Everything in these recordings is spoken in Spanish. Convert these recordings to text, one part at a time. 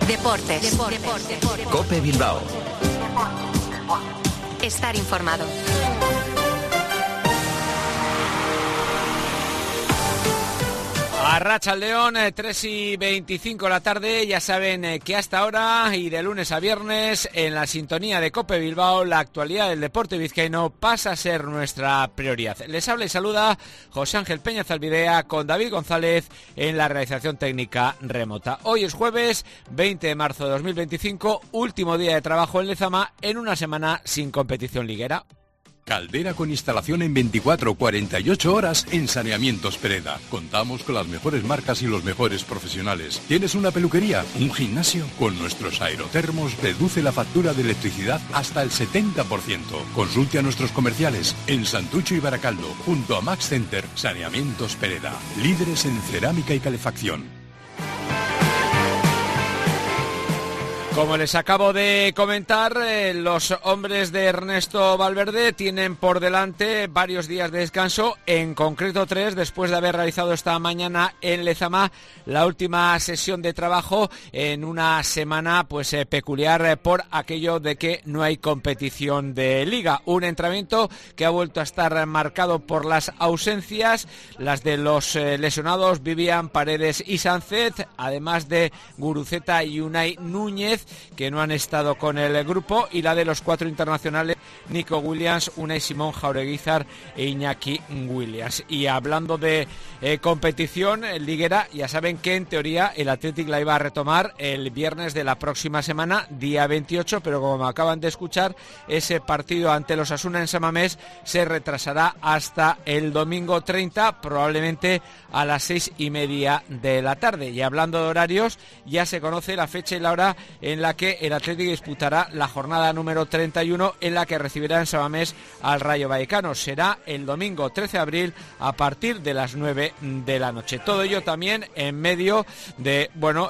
Deportes. COPE Bilbao. Estar informado. Arratsaldeon, 3:25 de la tarde, ya saben que hasta ahora y de lunes a viernes en la sintonía de COPE Bilbao la actualidad del deporte vizcaíno pasa a ser nuestra prioridad. Les habla y saluda José Ángel Peña Zalbidea con David González en la realización técnica remota. Hoy es jueves 20 de marzo de 2025, último día de trabajo en Lezama en una semana sin competición liguera. Caldera con instalación en 24-48 horas en Saneamientos Pereda. Contamos con las mejores marcas y los mejores profesionales. ¿Tienes una peluquería? ¿Un gimnasio? Con nuestros aerotermos reduce la factura de electricidad hasta el 70%. Consulte a nuestros comerciales en Santucho y Baracaldo, junto a Max Center. Saneamientos Pereda. Líderes en cerámica y calefacción. Como les acabo de comentar, los hombres de Ernesto Valverde tienen por delante varios días de descanso, en concreto 3, después de haber realizado esta mañana en Lezama la última sesión de trabajo en una semana peculiar por aquello de que no hay competición de liga. Un entrenamiento que ha vuelto a estar marcado por las ausencias, las de los lesionados Vivian, Paredes y Sánchez, además de Guruceta y Unai Núñez, que no han estado con el grupo, y la de los 4 internacionales, Nico Williams, Unai Simón, Jaureguizar e Iñaki Williams. Y hablando de competición liguera, ya saben que en teoría el Athletic la iba a retomar el viernes de la próxima semana, día 28, pero como acaban de escuchar, ese partido ante los Osasuna en San Mamés se retrasará hasta el domingo 30, probablemente a las 6:30 de la tarde. Y hablando de horarios, ya se conoce la fecha y la hora en la que el Athletic disputará la jornada número 31, en la que recibirá en San Mamés al Rayo Vallecano. Será el domingo 13 de abril a partir de las 9 de la noche. Todo ello también en medio de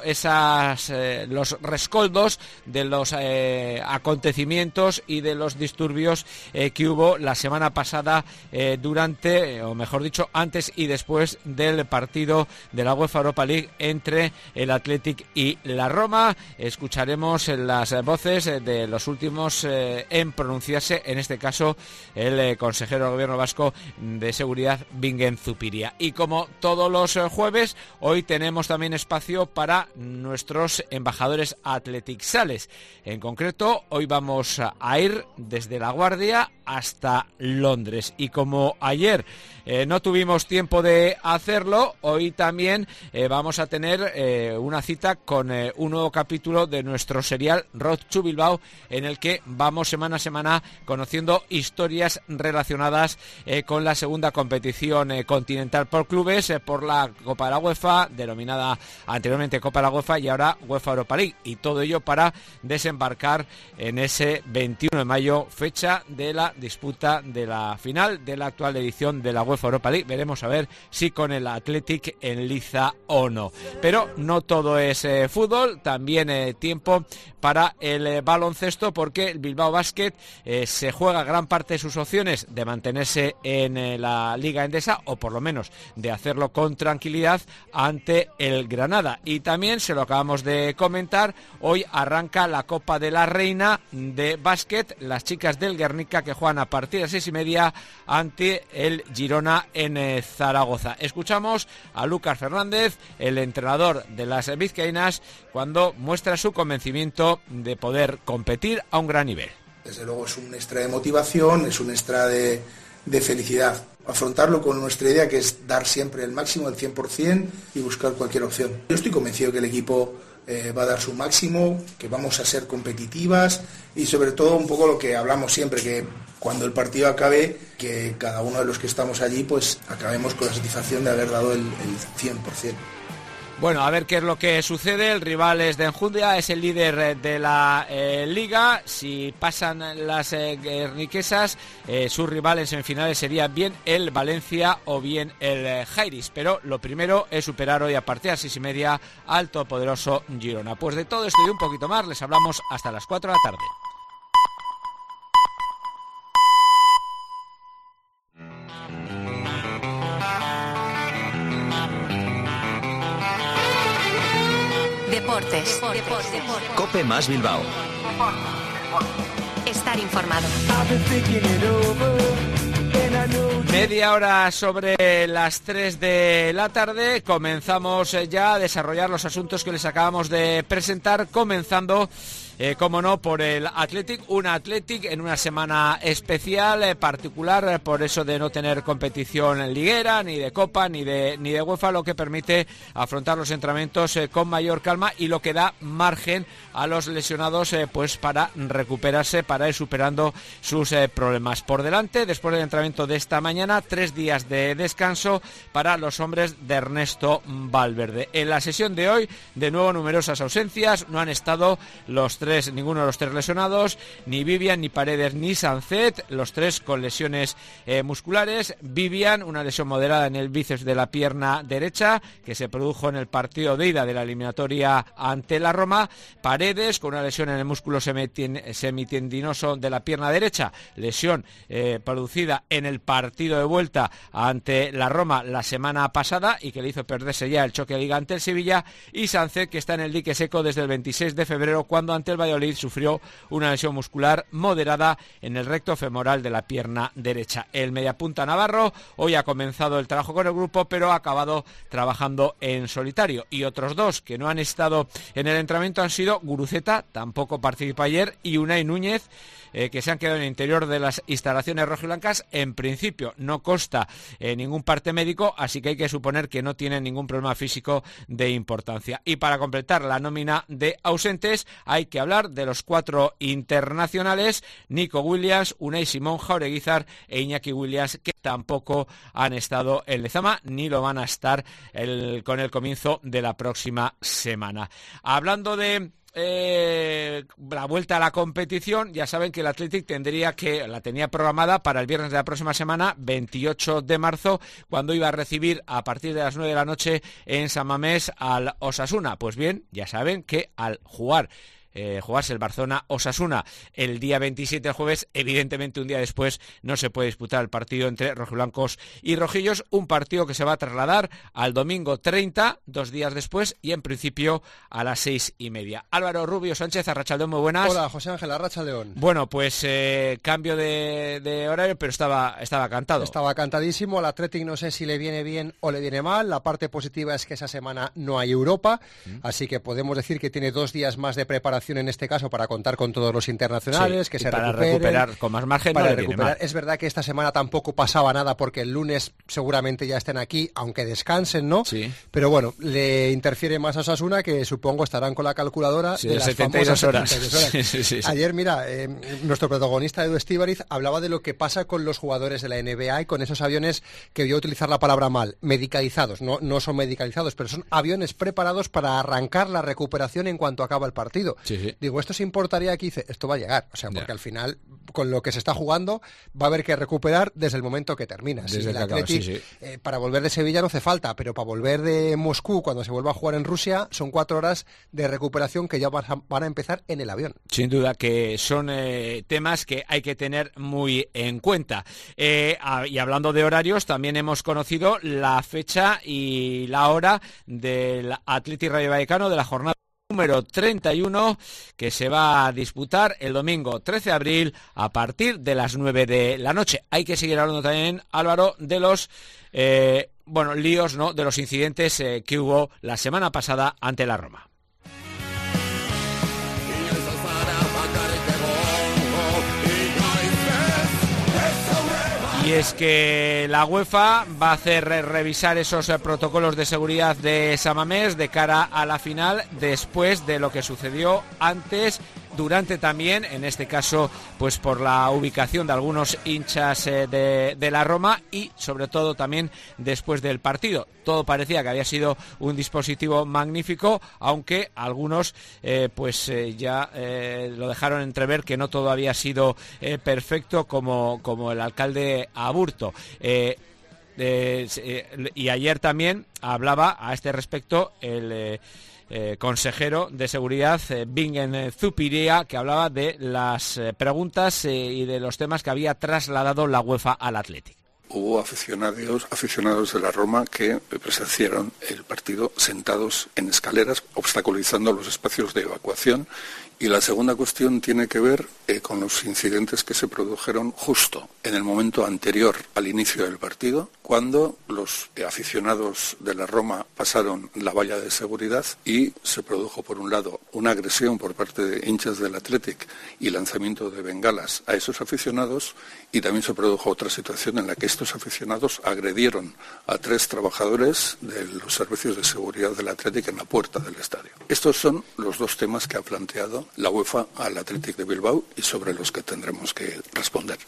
los rescoldos de los acontecimientos y de los disturbios que hubo la semana pasada durante, o mejor dicho, antes y después del partido de la UEFA Europa League entre el Athletic y la Roma. Escucharemos las voces de los últimos en pronunciarse, en este caso el consejero del gobierno vasco de seguridad, Bingen Zupiria. Y como todos los jueves, hoy tenemos también espacio para nuestros embajadores athletic-sales. En concreto, hoy vamos a ir desde La Guardia hasta Londres. Y como ayer no tuvimos tiempo de hacerlo, hoy también vamos a tener una cita con un nuevo capítulo de nuestro serial Road to Bilbao, en el que vamos semana a semana conociendo historias relacionadas con la segunda competición continental por clubes, por la Copa de la UEFA, denominada anteriormente Copa de la UEFA y ahora UEFA Europa League, y todo ello para desembarcar en ese 21 de mayo, fecha de la disputa de la final de la actual edición de la UEFA Europa League. Veremos a ver si con el Athletic en liza o no. Pero no todo es fútbol, también tiempo para el baloncesto, porque el Bilbao Basket se juega gran parte de sus opciones de mantenerse en la Liga Endesa, o por lo menos de hacerlo con tranquilidad ante el Granada. Y también, se lo acabamos de comentar, hoy arranca la Copa de la Reina de básquet, las chicas del Guernica, que juegan a partir de las 6:30 ante el Girona en Zaragoza. Escuchamos a Lucas Fernández, el entrenador de las vizcaínas, cuando muestra su convencimiento de poder competir a un gran nivel. Desde luego es un extra de motivación, es un extra de felicidad. Afrontarlo con nuestra idea, que es dar siempre el máximo, el 100%, y buscar cualquier opción. Yo estoy convencido que el equipo va a dar su máximo, que vamos a ser competitivas, y sobre todo un poco lo que hablamos siempre, que cuando el partido acabe, que cada uno de los que estamos allí pues acabemos con la satisfacción de haber dado el 100%. Bueno, a ver qué es lo que sucede. El rival es de Enjundia, es el líder de la Liga. Si pasan las guerniquesas, su rival en semifinales sería bien el Valencia o bien el Jairis. Pero lo primero es superar hoy a partir de las 6:30 al todopoderoso Girona. Pues de todo esto y un poquito más les hablamos hasta las 4 de la tarde. Deportes. COPE más Bilbao. Estar informado. Media hora sobre las 3 de la tarde. Comenzamos ya a desarrollar los asuntos que les acabamos de presentar, comenzando como no, por el Athletic, un Athletic en una semana especial, particular, por eso de no tener competición liguera, ni de Copa, ni de UEFA, lo que permite afrontar los entrenamientos con mayor calma y lo que da margen a los lesionados pues para recuperarse, para ir superando sus problemas. Por delante, después del entrenamiento de esta mañana, 3 días de descanso para los hombres de Ernesto Valverde. En la sesión de hoy, de nuevo numerosas ausencias, no han estado ninguno de los 3 lesionados, ni Vivian, ni Paredes, ni Sancet, los 3 con lesiones musculares. Vivian, una lesión moderada en el bíceps de la pierna derecha, que se produjo en el partido de ida de la eliminatoria ante la Roma. Paredes, con una lesión en el músculo semitendinoso de la pierna derecha, lesión producida en el partido de vuelta ante la Roma la semana pasada y que le hizo perderse ya el choque de liga ante el Sevilla. Y Sancet, que está en el dique seco desde el 26 de febrero, cuando ante el Valladolid sufrió una lesión muscular moderada en el recto femoral de la pierna derecha. El mediapunta navarro hoy ha comenzado el trabajo con el grupo, pero ha acabado trabajando en solitario. Y otros 2 que no han estado en el entrenamiento han sido Guruceta, tampoco participó ayer, y Unai Núñez, que se han quedado en el interior de las instalaciones rojiblancas. En principio no consta ningún parte médico, así que hay que suponer que no tienen ningún problema físico de importancia. Y para completar la nómina de ausentes, hay que hablar de los 4 internacionales: Nico Williams, Unai Simón, Jauregui Zar e Iñaki Williams, que tampoco han estado en Lezama ni lo van a estar con el comienzo de la próxima semana. Hablando de la vuelta a la competición, ya saben que el Athletic la tenía programada para el viernes de la próxima semana, 28 de marzo, cuando iba a recibir a partir de las 9 de la noche en San Mamés al Osasuna. Pues bien, ya saben que al jugarse el Barcelona-Osasuna el día 27, el jueves, evidentemente un día después no se puede disputar el partido entre rojiblancos y rojillos, un partido que se va a trasladar al domingo 30, 2 días después, y en principio a las 6:30. Álvaro Rubio Sánchez, arratsaldeón, muy buenas. Hola, José Ángel, arratsaldeón. Bueno, pues cambio de horario, pero estaba cantado. Estaba cantadísimo. Al Athletic no sé si le viene bien o le viene mal. La parte positiva es que esa semana no hay Europa, así que podemos decir que tiene 2 días más de preparación en este caso para contar con todos los internacionales, que se para recuperen, recuperar con más margen. para no recuperar. Es verdad que esta semana tampoco pasaba nada porque el lunes seguramente ya estén aquí, aunque descansen, ¿no? Sí. Pero bueno, le interfiere más a Osasuna, que supongo estarán con la calculadora de las 72 horas. 72 horas. Sí. Ayer, mira, nuestro protagonista Edu Estíbariz hablaba de lo que pasa con los jugadores de la NBA y con esos aviones, que voy a utilizar la palabra mal, medicalizados. No son medicalizados, pero son aviones preparados para arrancar la recuperación en cuanto acaba el partido. Sí. Digo, esto se importaría aquí, esto va a llegar, o sea, porque al final, con lo que se está jugando, va a haber que recuperar desde el momento que termina. Desde el que Athletic, para volver de Sevilla no hace falta, pero para volver de Moscú, cuando se vuelva a jugar en Rusia, son 4 horas de recuperación que ya van a empezar en el avión. Sin duda que son temas que hay que tener muy en cuenta. Y hablando de horarios, también hemos conocido la fecha y la hora del Athletic Rayo Vallecano de la jornada número 31, que se va a disputar el domingo 13 de abril a partir de las 9 de la noche. Hay que seguir hablando también, Álvaro, de los líos, ¿no?, de los incidentes que hubo la semana pasada ante la Roma. Y es que la UEFA va a hacer revisar esos protocolos de seguridad de San Mamés de cara a la final, después de lo que sucedió antes, durante también, en este caso, pues por la ubicación de algunos hinchas de la Roma y sobre todo también después del partido. Todo parecía que había sido un dispositivo magnífico, aunque algunos ya lo dejaron entrever que no todo había sido perfecto, como el alcalde Aburto. Y ayer también hablaba a este respecto el consejero de seguridad, Bingen Zupiria, que hablaba de las preguntas y de los temas que había trasladado la UEFA al Athletic. Hubo aficionados de la Roma que presenciaron el partido sentados en escaleras, obstaculizando los espacios de evacuación. Y la segunda cuestión tiene que ver con los incidentes que se produjeron justo en el momento anterior al inicio del partido, cuando los aficionados de la Roma pasaron la valla de seguridad y se produjo, por un lado, una agresión por parte de hinchas del Athletic y lanzamiento de bengalas a esos aficionados, y también se produjo otra situación en la que estos aficionados agredieron a 3 trabajadores de los servicios de seguridad del Athletic en la puerta del estadio. Estos son los 2 temas que ha planteado la UEFA al Athletic de Bilbao y sobre los que tendremos que responder.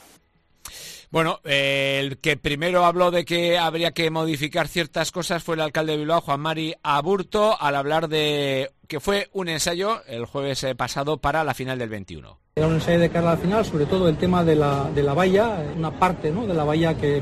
Bueno, el que primero habló de que habría que modificar ciertas cosas fue el alcalde de Bilbao, Juan Mari Aburto, al hablar de que fue un ensayo el jueves pasado para la final del 21. Era un ensayo de cara a la final, sobre todo el tema de la valla, una parte, ¿no?, de la valla que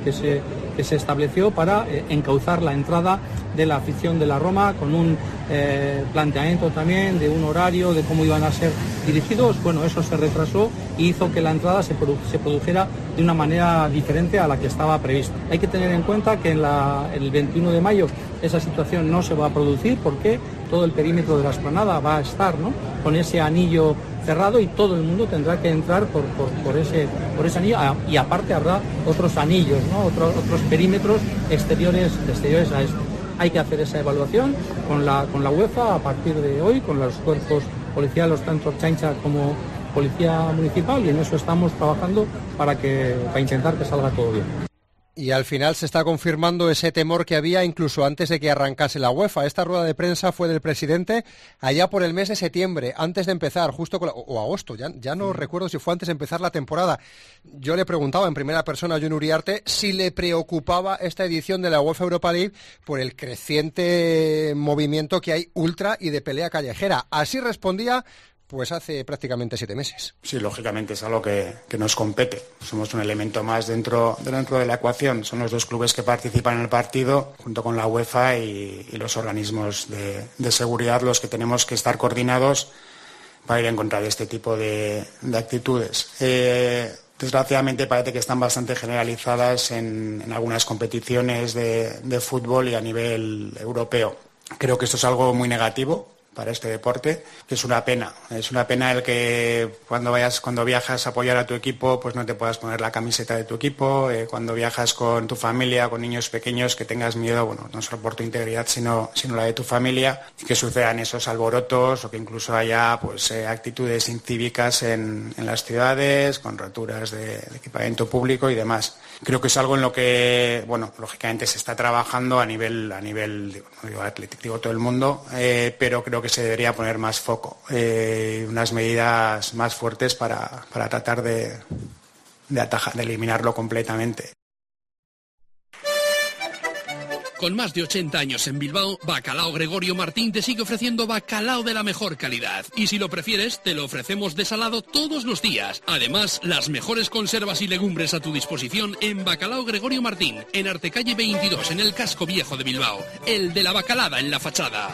se estableció para encauzar la entrada de la afición de la Roma, con un planteamiento también de un horario, de cómo iban a ser dirigidos. Bueno, eso se retrasó y hizo que la entrada se produjera de una manera diferente a la que estaba prevista. Hay que tener en cuenta que el 21 de mayo esa situación no se va a producir, porque todo el perímetro de la explanada va a estar, ¿no?, con ese anillo cerrado, y todo el mundo tendrá que entrar por ese anillo, y aparte habrá otros anillos, ¿no?, otros perímetros exteriores a esto. Hay que hacer esa evaluación con la UEFA a partir de hoy, con los cuerpos policiales, tanto Ertzaintza como Policía Municipal, y en eso estamos trabajando para intentar que salga todo bien. Y al final se está confirmando ese temor que había incluso antes de que arrancase la UEFA. Esta rueda de prensa fue del presidente allá por el mes de septiembre, antes de empezar, justo o agosto, ya no recuerdo si fue antes de empezar la temporada. Yo le preguntaba en primera persona a Jon Uriarte si le preocupaba esta edición de la UEFA Europa League por el creciente movimiento que hay ultra y de pelea callejera. Así respondía pues hace prácticamente 7 meses. Sí, lógicamente es algo que nos compete. Somos un elemento más dentro de la ecuación. Son los 2 clubes que participan en el partido, junto con la UEFA y los organismos de seguridad, los que tenemos que estar coordinados para ir en contra de este tipo de actitudes. Desgraciadamente parece que están bastante generalizadas en algunas competiciones de fútbol y a nivel europeo. Creo que esto es algo muy negativo para este deporte, que es una pena. Es una pena el que cuando viajas a apoyar a tu equipo, pues no te puedas poner la camiseta de tu equipo, cuando viajas con tu familia, con niños pequeños, que tengas miedo, bueno, no solo por tu integridad, sino la de tu familia, y que sucedan esos alborotos, o que incluso haya pues actitudes incívicas en las ciudades, con roturas de equipamiento público y demás. Creo que es algo en lo que, bueno, lógicamente se está trabajando a nivel digo Athletic, digo todo el mundo, pero creo que se debería poner más foco, unas medidas más fuertes para tratar de eliminarlo completamente. Con más de 80 años en Bilbao, Bacalao Gregorio Martín te sigue ofreciendo bacalao de la mejor calidad. Y si lo prefieres, te lo ofrecemos desalado todos los días. Además, las mejores conservas y legumbres a tu disposición en Bacalao Gregorio Martín, en Artecalle 22, en el casco viejo de Bilbao. El de la bacalada en la fachada.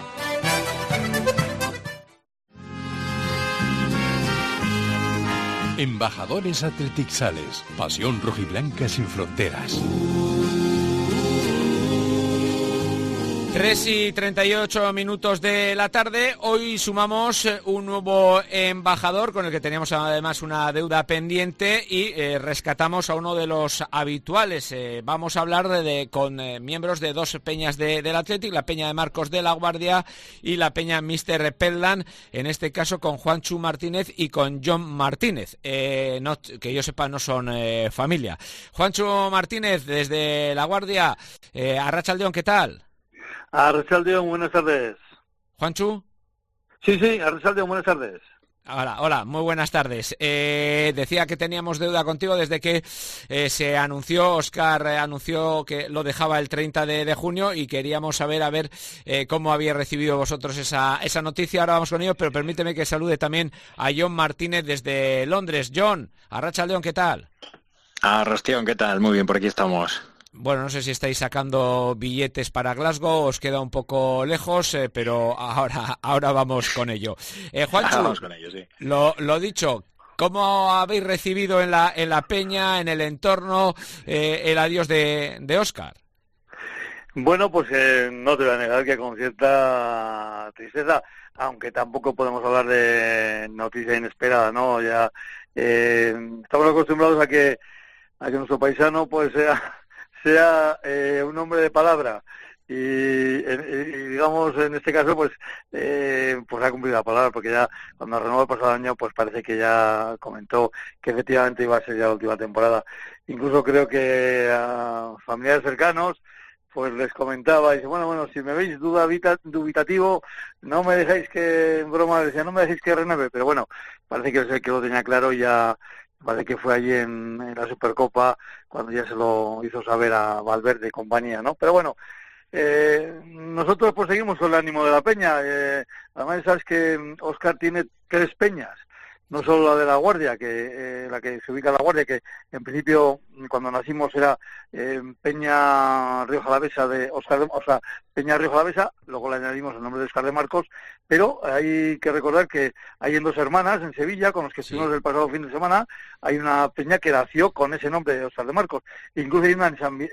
Embajadores Athletic Sales. Pasión rojiblanca sin fronteras. 3:38 de la tarde. Hoy sumamos un nuevo embajador con el que teníamos además una deuda pendiente y rescatamos a uno de los habituales. Vamos a hablar con miembros de 2 peñas del Athletic, la peña de Marcos de la Guardia y la peña Mr. Pellan, en este caso con Juanchu Martínez y con John Martínez. Que yo sepa, no son familia. Juanchu Martínez, desde la Guardia. Arratsaldeon, ¿qué tal? Arratsaldeon, buenas tardes. ¿Juanchu? Sí, Arratsaldeon, buenas tardes. Hola, muy buenas tardes. Decía que teníamos deuda contigo desde que se anunció, Óscar anunció que lo dejaba el 30 de junio y queríamos saber cómo había recibido vosotros esa noticia. Ahora vamos con ello, pero permíteme que salude también a John Martínez desde Londres. John, Arratsaldeon, ¿qué tal? Arratsaldeon, ¿qué tal? Muy bien, por aquí estamos. Bueno, no sé si estáis sacando billetes para Glasgow, os queda un poco lejos, pero ahora vamos con ello. Juanchu, vamos con ello, sí. Lo dicho, ¿Cómo habéis recibido en la peña, en el entorno, el adiós de Óscar? Bueno, pues no te voy a negar que con cierta tristeza, aunque tampoco podemos hablar de noticia inesperada, ¿no? Ya estamos acostumbrados a que nuestro paisano pues sea un hombre de palabra y digamos en este caso pues ha cumplido la palabra, porque ya cuando renovó el pasado año pues parece que ya comentó que efectivamente iba a ser ya la última temporada. Incluso creo que a familiares cercanos pues les comentaba, y dice, bueno, si me veis dubitativo, no me dejéis que, en broma decía, no me dejéis que renueve, pero bueno, parece que lo tenía claro, ya parece que fue allí en la Supercopa cuando ya se lo hizo saber a Valverde y compañía, ¿no? Pero bueno, nosotros pues seguimos con el ánimo de la peña, además sabes que Óscar tiene 3 peñas, no solo la de La Guardia, que la que se ubica en La Guardia, que en principio cuando nacimos era Peña Rioja Alavesa de Óscar, Peña Rioja Alavesa, luego le añadimos el nombre de Óscar de Marcos, pero hay que recordar que hay en Dos Hermanas, en Sevilla, con los que estuvimos el pasado fin de semana, hay una peña que nació con ese nombre de Óscar de Marcos, incluso hay una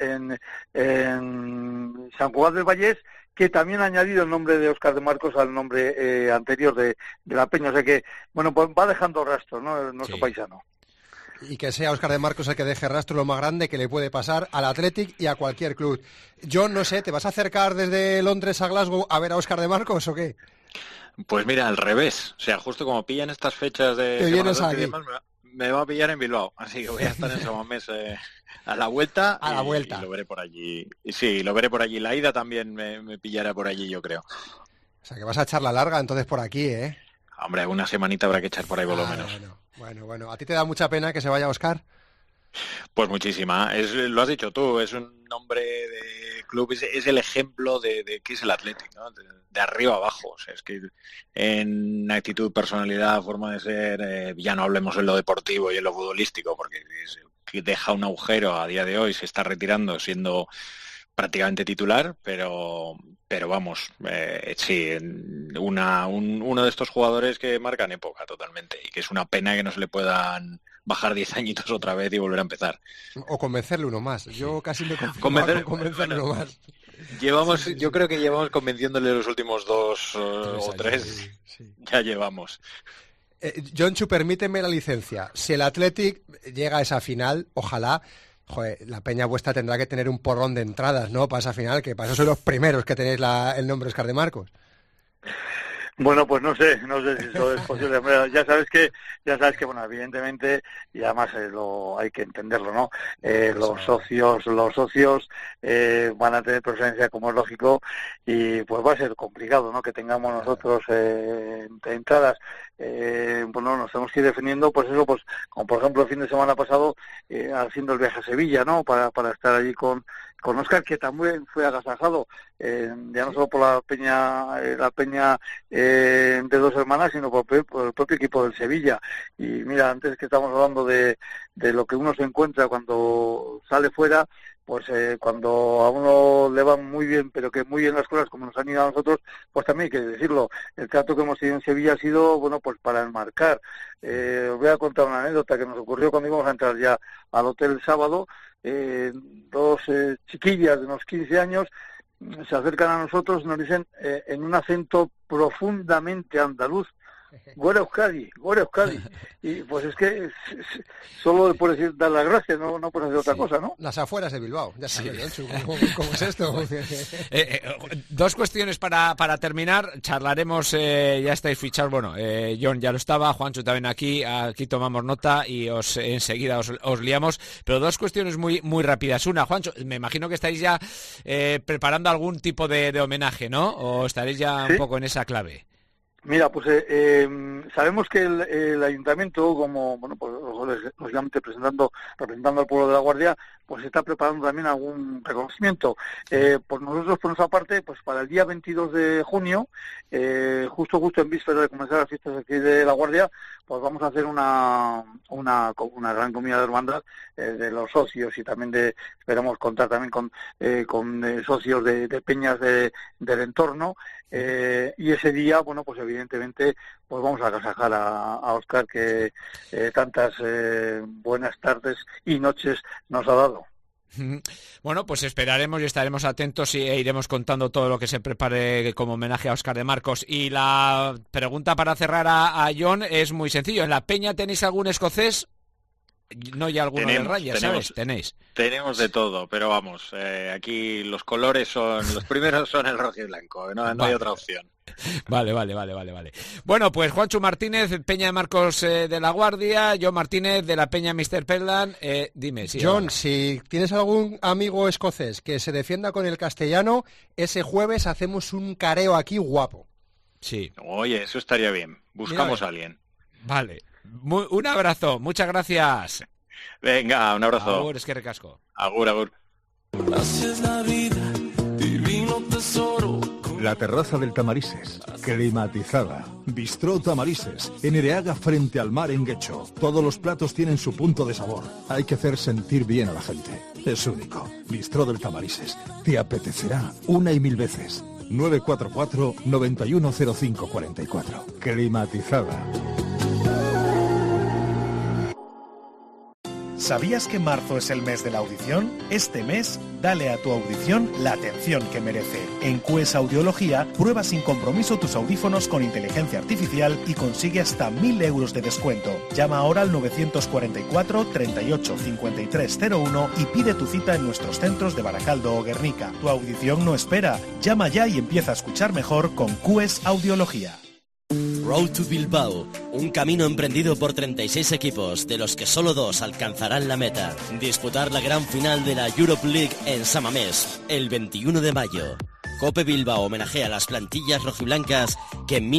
en San Juan del Vallés, que también ha añadido el nombre de Óscar de Marcos al nombre anterior de la peña, o sea que, bueno, pues va dejando rastro, ¿no? Nuestro paisano. Y que sea Óscar de Marcos el que deje rastro, lo más grande que le puede pasar al Athletic y a cualquier club. Yo no sé, ¿te vas a acercar desde Londres a Glasgow a ver a Óscar de Marcos o qué? Pues mira, al revés, o sea, justo como pillan estas fechas de ¿Te vienes aquí? Demás, me va a pillar en Bilbao, así que voy a estar en San Mamés a la vuelta. Y lo veré por allí. Sí, lo veré por allí. La ida también me pillará por allí, yo creo. O sea, que vas a echar la larga entonces por aquí, ¿eh? Hombre, una semanita habrá que echar por ahí por lo menos. Bueno. ¿A ti te da mucha pena que se vaya Óscar? Pues muchísima. Lo has dicho tú, es un nombre de club, es el ejemplo de qué es el Athletic, ¿no? De arriba abajo. O sea, es que en actitud, personalidad, forma de ser, ya no hablemos en lo deportivo y en lo futbolístico, porque que deja un agujero a día de hoy, se está retirando siendo prácticamente titular, pero vamos, sí, uno de estos jugadores que marcan época totalmente, y que es una pena que no se le puedan bajar 10 añitos otra vez y volver a empezar. O convencerle uno más. Yo casi me convencerle uno más. Yo creo que llevamos convenciéndole los últimos 2 o 3. Sí. Ya llevamos. Jonchu, permíteme la licencia. Si el Athletic llega a esa final, ojalá, joder, la peña vuestra tendrá que tener un porrón de entradas, ¿no? Para esa final, que para eso sois los primeros que tenéis el nombre Óscar de Marcos. Bueno, pues no sé si eso es posible. Ya sabes que bueno, evidentemente, y además hay que entenderlo, ¿no? Los socios van a tener presencia, como es lógico, y pues va a ser complicado, ¿no? Que tengamos nosotros entradas. Bueno, nos tenemos que ir definiendo, pues eso, pues como por ejemplo el fin de semana pasado, haciendo el viaje a Sevilla, ¿no? Para estar allí con Óscar, que también fue agasajado, ya no solo por la peña de Dos Hermanas, sino por el propio equipo del Sevilla. Y mira, antes que estamos hablando de lo que uno se encuentra cuando sale fuera, pues cuando a uno le van muy bien, pero que muy bien las cosas como nos han ido a nosotros, pues también hay que decirlo. El trato que hemos tenido en Sevilla ha sido, bueno, pues para enmarcar. Os voy a contar una anécdota que nos ocurrió cuando íbamos a entrar ya al hotel el sábado. 2 chiquillas de unos 15 años se acercan a nosotros y nos dicen en un acento profundamente andaluz: Gora Euskadi. Y pues es que solo por decir dar las gracias, no por hacer otra cosa, ¿no? Las afueras de Bilbao, ya sabes, sí. ¿Cómo es esto? 2 cuestiones para terminar. Charlaremos, ya estáis fichados, bueno, John ya lo estaba, Juancho también aquí tomamos nota y enseguida os liamos, pero 2 cuestiones muy, muy rápidas. Una, Juancho, me imagino que estáis ya preparando algún tipo de homenaje, ¿no? ¿O estaréis ya un poco en esa clave? Mira, pues sabemos que el ayuntamiento, como bueno, pues lógicamente representando al pueblo de La Guardia, pues está preparando también algún reconocimiento. Pues nosotros, por nuestra parte, pues para el día 22 de junio, justo en vísperas de comenzar las fiestas aquí de La Guardia, pues vamos a hacer una gran comida de hermandad de los socios, y también esperamos contar también con socios de peñas del entorno, y ese día, bueno, pues evidentemente pues vamos a agasajar a Óscar, que tantas buenas tardes y noches nos ha dado. Bueno, pues esperaremos y estaremos atentos e iremos contando todo lo que se prepare como homenaje a Óscar de Marcos. Y la pregunta para cerrar a John es muy sencillo. ¿En la Peña tenéis algún escocés? No, ya alguno de rayas, ¿sabes? Tenemos de todo, pero vamos, aquí los colores los primeros son el rojo y blanco, no hay otra opción. Vale. Bueno, pues Juancho Martínez, Peña de Marcos de la Guardia, John Martínez de la Peña Mr. Pelland. Dime, sí. John, ahora, si tienes algún amigo escocés que se defienda con el castellano, ese jueves hacemos un careo aquí guapo. Sí. Oye, eso estaría bien. Buscamos a alguien. Vale. Un abrazo, muchas gracias. Venga, un abrazo. Agur, es que recasco. Agur. La terraza del Tamarises, climatizada. Bistró Tamarises, en Ereaga frente al mar en Guecho. Todos los platos tienen su punto de sabor. Hay que hacer sentir bien a la gente. Es único. Bistró del Tamarises. Te apetecerá 1 y 1000 veces. 944 910544. Climatizada. ¿Sabías que marzo es el mes de la audición? Este mes, dale a tu audición la atención que merece. En QS Audiología, prueba sin compromiso tus audífonos con inteligencia artificial y consigue hasta 1.000 euros de descuento. Llama ahora al 944 38 53 01 y pide tu cita en nuestros centros de Baracaldo o Guernica. Tu audición no espera. Llama ya y empieza a escuchar mejor con QS Audiología. Road to Bilbao, un camino emprendido por 36 equipos, de los que solo 2 alcanzarán la meta. Disputar la gran final de la Europe League en San Mamés, el 21 de mayo. Cope Bilbao homenajea a las plantillas rojiblancas que en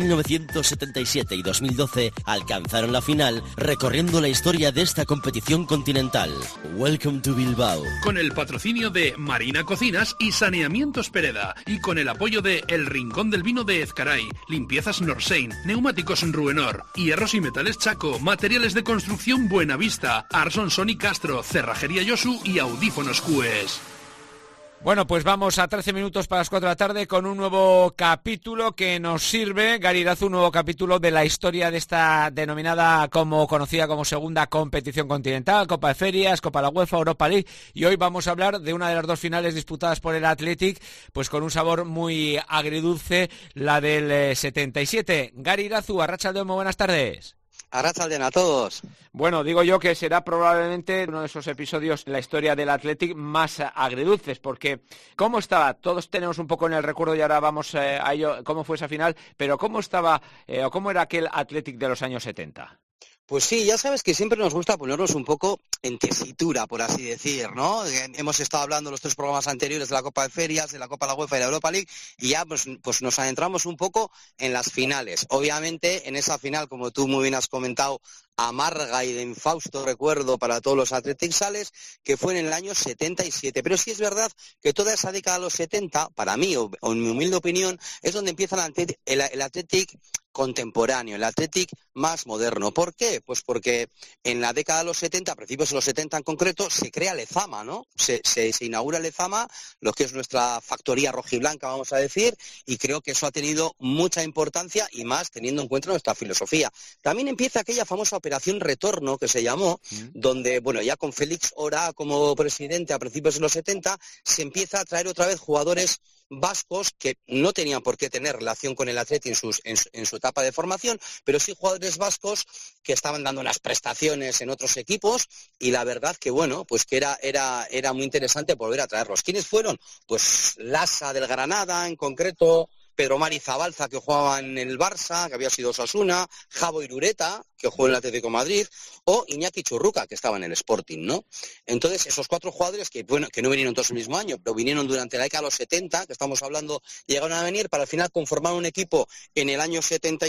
1977 y 2012 alcanzaron la final, recorriendo la historia de esta competición continental. Welcome to Bilbao. Con el patrocinio de Marina Cocinas y Saneamientos Pereda, y con el apoyo de El Rincón del Vino de Ezcaray, Limpiezas Norsein, Neumáticos Ruenor, Hierros y Metales Chaco, Materiales de Construcción Buenavista, Arson Sony Castro, Cerrajería Yosu y Audífonos QS. Bueno, pues vamos a 13 minutos para las 4 de la tarde con un nuevo capítulo que nos sirve, Gary Irazu, un nuevo capítulo de la historia de esta denominada, conocida como segunda competición continental, Copa de Ferias, Copa de la UEFA, Europa League, y hoy vamos a hablar de una de las 2 finales disputadas por el Athletic, pues con un sabor muy agridulce, la del 77. Gary Irazu, Arratsaldeon, muy buenas tardes. Arratsaldeon a todos. Bueno, digo yo que será probablemente uno de esos episodios en la historia del Athletic más agridulces, porque ¿cómo estaba? Todos tenemos un poco en el recuerdo y ahora vamos a ello, cómo fue esa final, pero ¿cómo estaba o cómo era aquel Athletic de los años 70? Pues sí, ya sabes que siempre nos gusta ponernos un poco en tesitura, por así decir, ¿no? Hemos estado hablando los 3 programas anteriores de la Copa de Ferias, de la Copa de la UEFA y de la Europa League, y ya pues nos adentramos un poco en las finales. Obviamente, en esa final, como tú muy bien has comentado, amarga y de infausto recuerdo para todos los Athletic Sales, que fue en el año 77. Pero sí es verdad que toda esa década de los 70, para mí, o en mi humilde opinión, es donde empieza el Athletic contemporáneo, el Athletic más moderno. ¿Por qué? Pues porque en la década de los 70, a principios de los 70 en concreto, se crea Lezama, ¿no? Se inaugura Lezama, lo que es nuestra factoría rojiblanca, vamos a decir, y creo que eso ha tenido mucha importancia y más teniendo en cuenta nuestra filosofía. También empieza aquella famosa Operación Retorno, que se llamó, donde, bueno, ya con Félix Ora como presidente a principios de los 70, se empieza a traer otra vez jugadores vascos que no tenían por qué tener relación con el Athletic en su etapa de formación, pero sí jugadores vascos que estaban dando unas prestaciones en otros equipos y la verdad que bueno, pues que era muy interesante volver a traerlos. ¿Quiénes fueron? Pues Lasa del Granada en concreto, Pedro Mari Zabalza, que jugaba en el Barça, que había sido Osasuna, Javo Irureta, que jugó en el Atlético de Madrid, o Iñaki Churruca, que estaba en el Sporting, ¿no? Entonces, esos 4 jugadores que no vinieron todos el mismo año, pero vinieron durante la década de los 70, que estamos hablando, llegaron a venir para al final conformar un equipo en el año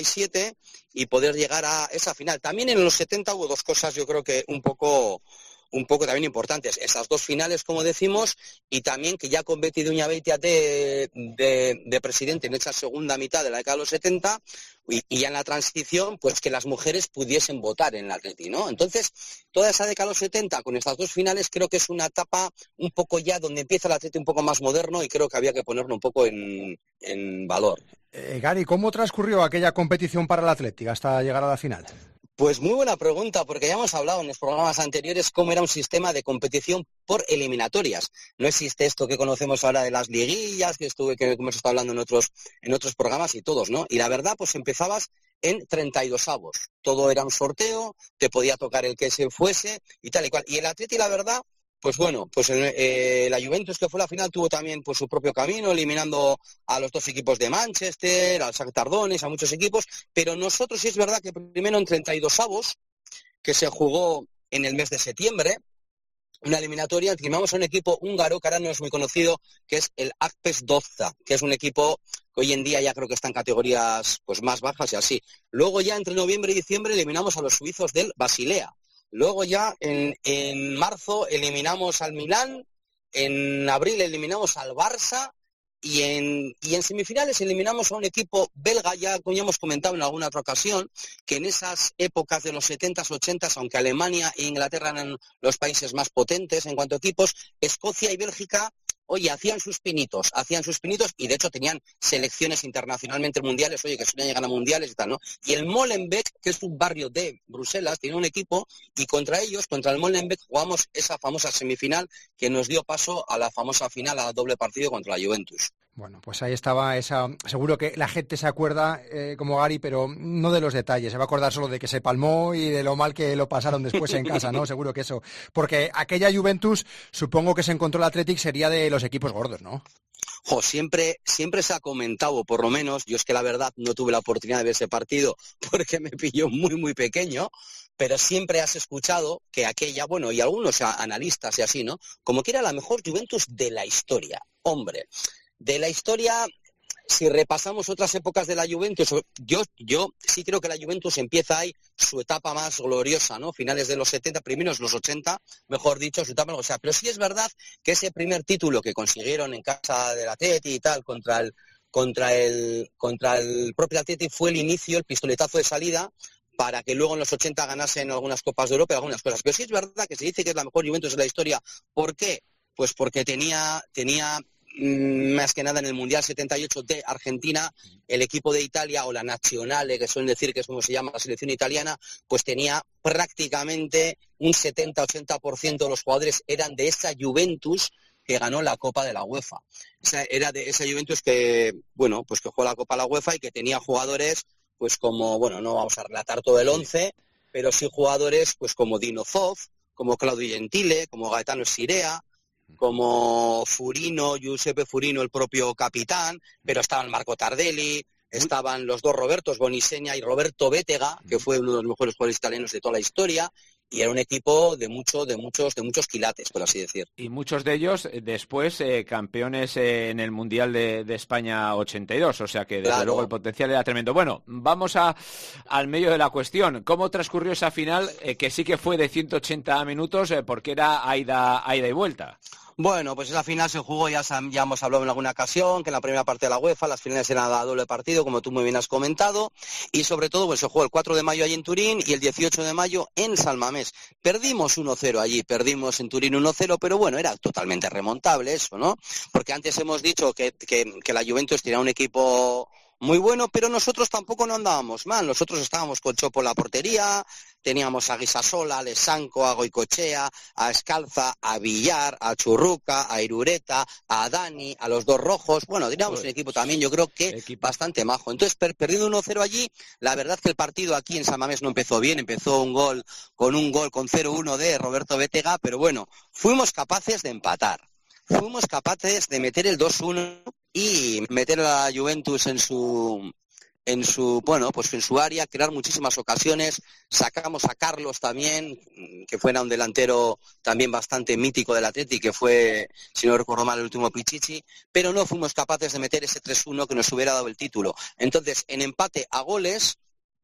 77 y poder llegar a esa final. También en los 70 hubo 2 cosas, yo creo que un poco un poco también importantes. Esas 2 finales, como decimos, y también que ya con Beti Duñabeitia de presidente en esa segunda mitad de la década de los 70, y ya en la transición, pues que las mujeres pudiesen votar en el Atleti, ¿no? Entonces, toda esa década de los 70, con estas 2 finales, creo que es una etapa un poco ya donde empieza el Atleti un poco más moderno, y creo que había que ponerlo un poco en valor. Gary, ¿cómo transcurrió aquella competición para el Atleti hasta llegar a la final? Pues muy buena pregunta, porque ya hemos hablado en los programas anteriores cómo era un sistema de competición por eliminatorias. No existe esto que conocemos ahora de las liguillas, que hemos estado hablando en otros programas y todos, ¿no? Y la verdad, pues empezabas en 32avos. Todo era un sorteo, te podía tocar el que se fuese y tal y cual. Y el Atleti, la verdad, pues bueno, pues la Juventus, que fue la final, tuvo también pues su propio camino, eliminando a los 2 equipos de Manchester, al Shakhtar Donetsk, a muchos equipos, pero nosotros sí es verdad que primero en 32avos, que se jugó en el mes de septiembre, una eliminatoria, eliminamos a un equipo húngaro que ahora no es muy conocido, que es el Akpes Dozsa, que es un equipo que hoy en día ya creo que está en categorías pues más bajas y así. Luego ya entre noviembre y diciembre eliminamos a los suizos del Basilea. Luego ya en marzo eliminamos al Milán, en abril eliminamos al Barça y en semifinales eliminamos a un equipo belga, ya hemos comentado en alguna otra ocasión, que en esas épocas de los 70s, 80s, aunque Alemania e Inglaterra eran los países más potentes en cuanto a equipos, Escocia y Bélgica, oye, hacían sus pinitos y de hecho tenían selecciones internacionalmente mundiales, oye, que suelen llegar a mundiales y tal, ¿no? Y el Molenbeek, que es un barrio de Bruselas, tiene un equipo y contra ellos, contra el Molenbeek, jugamos esa famosa semifinal que nos dio paso a la famosa final, a doble partido contra la Juventus. Bueno, pues ahí estaba esa. Seguro que la gente se acuerda como Gary, pero no de los detalles. Se va a acordar solo de que se palmó y de lo mal que lo pasaron después en casa, ¿no? Seguro que eso. Porque aquella Juventus, supongo que se encontró el Athletic, sería de los equipos gordos, ¿no? Siempre se ha comentado, por lo menos, yo es que la verdad no tuve la oportunidad de ver ese partido porque me pilló muy, muy pequeño, pero siempre has escuchado que aquella, bueno, y algunos analistas y así, ¿no? Como que era la mejor Juventus de la historia. Hombre, de la historia, si repasamos otras épocas de la Juventus, yo sí creo que la Juventus empieza ahí su etapa más gloriosa, ¿no? Finales de los 70, primeros los 80, mejor dicho, su etapa, o sea, pero sí es verdad que ese primer título que consiguieron en casa del Atleti y tal, contra el propio Atleti, fue el inicio, el pistoletazo de salida, para que luego en los 80 ganasen algunas Copas de Europa y algunas cosas. Pero sí es verdad que se dice que es la mejor Juventus de la historia. ¿Por qué? Pues porque tenía más que nada en el Mundial 78 de Argentina, el equipo de Italia, o la Nazionale, que suelen decir que es como se llama la selección italiana, pues tenía prácticamente un 70-80% de los jugadores eran de esa Juventus que ganó la Copa de la UEFA. Era de esa Juventus que, bueno, pues que jugó la Copa de la UEFA y que tenía jugadores, pues como, bueno, no vamos a relatar todo el 11, pero sí jugadores pues como Dino Zoff, como Claudio Gentile, como Gaetano Scirea, como Furino, Giuseppe Furino, el propio capitán, pero estaban Marco Tardelli, estaban los 2 Robertos, Bonisegna y Roberto Bétega, que fue uno de los mejores jugadores italianos de toda la historia, y era un equipo de muchos quilates, por así decir. Y muchos de ellos después campeones en el Mundial de España 82, o sea que desde luego el potencial era tremendo. Bueno, vamos al medio de la cuestión. ¿Cómo transcurrió esa final, que sí que fue de 180 minutos, porque era ida y vuelta? Bueno, pues esa final se jugó, ya hemos hablado en alguna ocasión, que en la primera parte de la UEFA las finales eran a doble partido, como tú muy bien has comentado, y sobre todo pues se jugó el 4 de mayo allí en Turín y el 18 de mayo en San Mamés. Perdimos 1-0 allí, perdimos en Turín 1-0, pero bueno, era totalmente remontable eso, ¿no? Porque antes hemos dicho que la Juventus tenía un equipo muy bueno, pero nosotros tampoco no andábamos mal. Nosotros estábamos con Chopo en la portería, teníamos a Guisasola, a Lesanco, a Goicoechea, a Escalza, a Villar, a Churruca, a Irureta, a Dani, a los 2 rojos. Bueno, teníamos un equipo también, yo creo que bastante majo. Entonces, perdiendo 1-0 allí, la verdad es que el partido aquí en San Mamés no empezó bien. Empezó con 0-1 de Roberto Bétega, pero bueno, fuimos capaces de empatar. Fuimos capaces de meter el 2-1 y meter a la Juventus en su área, crear muchísimas ocasiones. Sacamos a Carlos también, que fuera un delantero también bastante mítico del Atleti, que fue, si no recuerdo mal, el último Pichichi, pero no fuimos capaces de meter ese 3-1 que nos hubiera dado el título. Entonces, en empate a goles,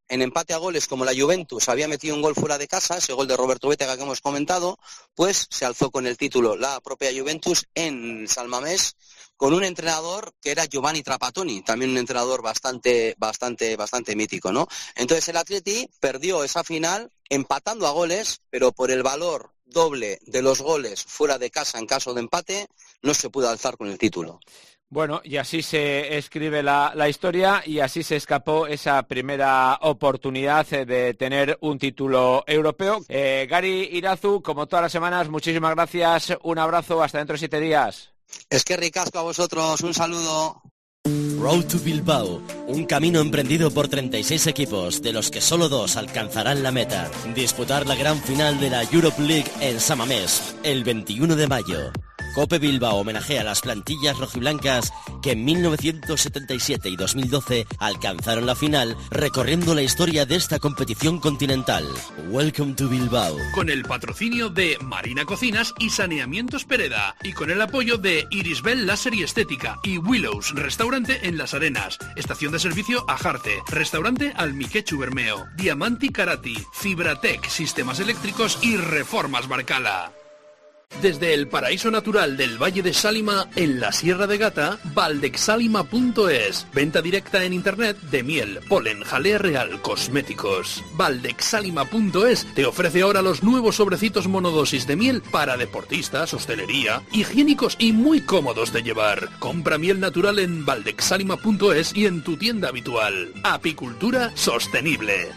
en empate a goles, como la Juventus había metido un gol fuera de casa, ese gol de Roberto Bétega que hemos comentado, pues se alzó con el título la propia Juventus en San Mamés, con un entrenador que era Giovanni Trapattoni, también un entrenador bastante mítico, ¿no? Entonces el Atleti perdió esa final empatando a goles, pero por el valor doble de los goles fuera de casa en caso de empate, no se pudo alzar con el título. Bueno, y así se escribe la historia y así se escapó esa primera oportunidad de tener un título europeo. Gary Irazu, como todas las semanas, muchísimas gracias, un abrazo, hasta dentro de 7 días. Es que ricasco a vosotros, un saludo. Road to Bilbao, un camino emprendido por 36 equipos, de los que solo 2 alcanzarán la meta. Disputar la gran final de la Europe League en San Mamés, el 21 de mayo. Cope Bilbao homenajea a las plantillas rojiblancas que en 1977 y 2012 alcanzaron la final, recorriendo la historia de esta competición continental. Welcome to Bilbao. Con el patrocinio de Marina Cocinas y Saneamientos Pereda, y con el apoyo de Irisbel Láser y Estética y Willows, restaurante en Las Arenas, estación de servicio Ajarte, restaurante Almiquechu Bermeo, Diamanti Karati, Fibratec, sistemas eléctricos y Reformas Barcala. Desde el paraíso natural del Valle de Sálima, en la Sierra de Gata, valdexsalima.es. Venta directa en internet de miel, polen, jalea real, cosméticos. Valdexsalima.es te ofrece ahora los nuevos sobrecitos monodosis de miel para deportistas, hostelería, higiénicos y muy cómodos de llevar. Compra miel natural en valdexsalima.es y en tu tienda habitual. Apicultura sostenible.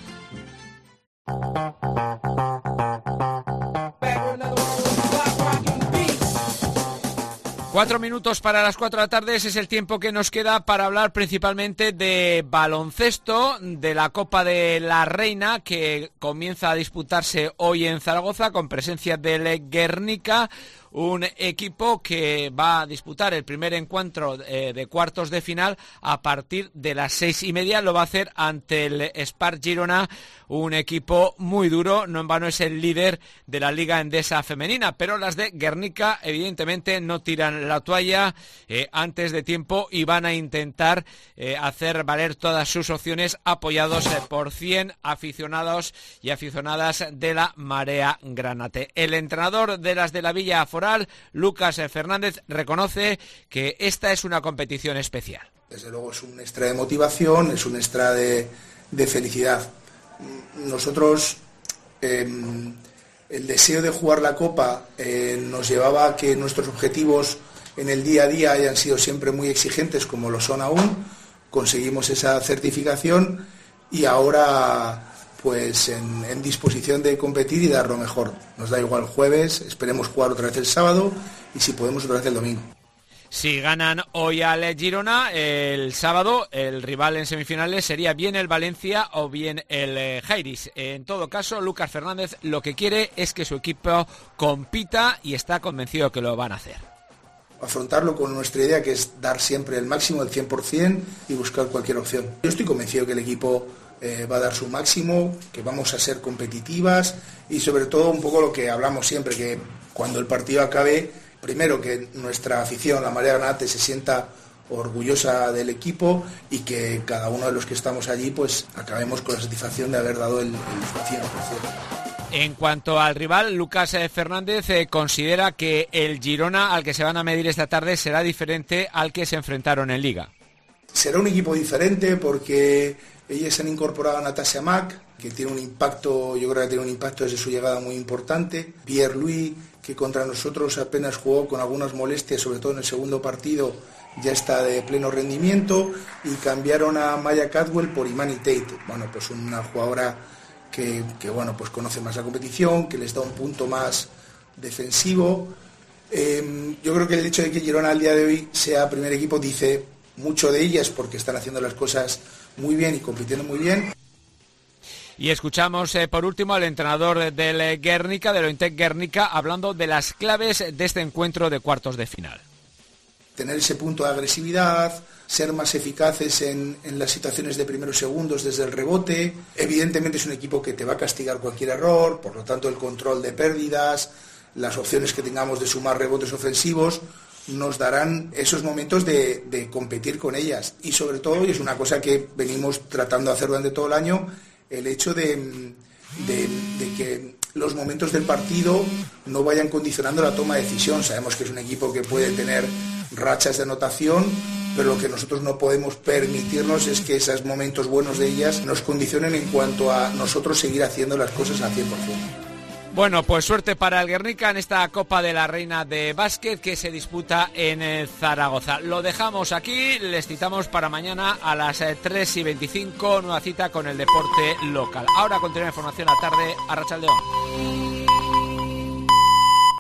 4 minutos para las 4 de la tarde, ese es el tiempo que nos queda para hablar principalmente de baloncesto, de la Copa de la Reina, que comienza a disputarse hoy en Zaragoza con presencia del Guernica, un equipo que va a disputar el primer encuentro de cuartos de final a partir de las 6:30. Lo va a hacer ante el Spark Girona, un equipo muy duro, no en vano es el líder de la Liga Endesa Femenina, pero las de Guernica evidentemente no tiran la toalla antes de tiempo y van a intentar hacer valer todas sus opciones, apoyados por 100 aficionados y aficionadas de la Marea Granate. El entrenador de las de la Villa Foral, Lucas Fernández, reconoce que esta es una competición especial. Desde luego es un extra de motivación, es un extra de felicidad. Nosotros, el deseo de jugar la Copa nos llevaba a que nuestros objetivos en el día a día hayan sido siempre muy exigentes, como lo son aún. Conseguimos esa certificación y ahora pues en disposición de competir y dar lo mejor. Nos da igual jueves, esperemos jugar otra vez el sábado y si podemos otra vez el domingo. Si ganan hoy al Girona, el sábado el rival en semifinales sería bien el Valencia o bien el Jairis. En todo caso, Lucas Fernández lo que quiere es que su equipo compita y está convencido que lo van a hacer. Afrontarlo con nuestra idea, que es dar siempre el máximo, el 100%, y buscar cualquier opción. Yo estoy convencido que el equipo va a dar su máximo, que vamos a ser competitivas y sobre todo un poco lo que hablamos siempre, que cuando el partido acabe, primero que nuestra afición, la Marea Granate, se sienta orgullosa del equipo y que cada uno de los que estamos allí pues acabemos con la satisfacción de haber dado el 100%. En cuanto al rival, Lucas Fernández considera que el Girona al que se van a medir esta tarde será diferente al que se enfrentaron en Liga. Será un equipo diferente porque ellos han incorporado a Natasha Mack, que tiene un impacto, yo creo que tiene un impacto desde su llegada muy importante. Pierre Louis, que contra nosotros apenas jugó con algunas molestias, sobre todo en el segundo partido, ya está de pleno rendimiento. Y cambiaron a Maya Cadwell por Imani Tate. Bueno, pues una jugadora que bueno, pues conoce más la competición, que les da un punto más defensivo. Yo creo que el hecho de que Girona al día de hoy sea primer equipo dice mucho de ellas, porque están haciendo las cosas muy bien y compitiendo muy bien. Y escuchamos por último al entrenador del Guernica, del Ointec Guernica, hablando de las claves de este encuentro de cuartos de final. Tener ese punto de agresividad, ser más eficaces en las situaciones de primeros segundos desde el rebote. Evidentemente es un equipo que te va a castigar cualquier error, por lo tanto el control de pérdidas, las opciones que tengamos de sumar rebotes ofensivos, nos darán esos momentos de competir con ellas. Y sobre todo, y es una cosa que venimos tratando de hacer durante todo el año, el hecho de que los momentos del partido no vayan condicionando la toma de decisión. Sabemos que es un equipo que puede tener rachas de anotación, pero lo que nosotros no podemos permitirnos es que esos momentos buenos de ellas nos condicionen en cuanto a nosotros seguir haciendo las cosas al 100%. Bueno, pues suerte para el Guernica en esta Copa de la Reina de Básquet que se disputa en Zaragoza. Lo dejamos aquí, les citamos para mañana a las 3:25, nueva cita con el deporte local. Ahora continúa la información a la tarde, Arratsaldeon.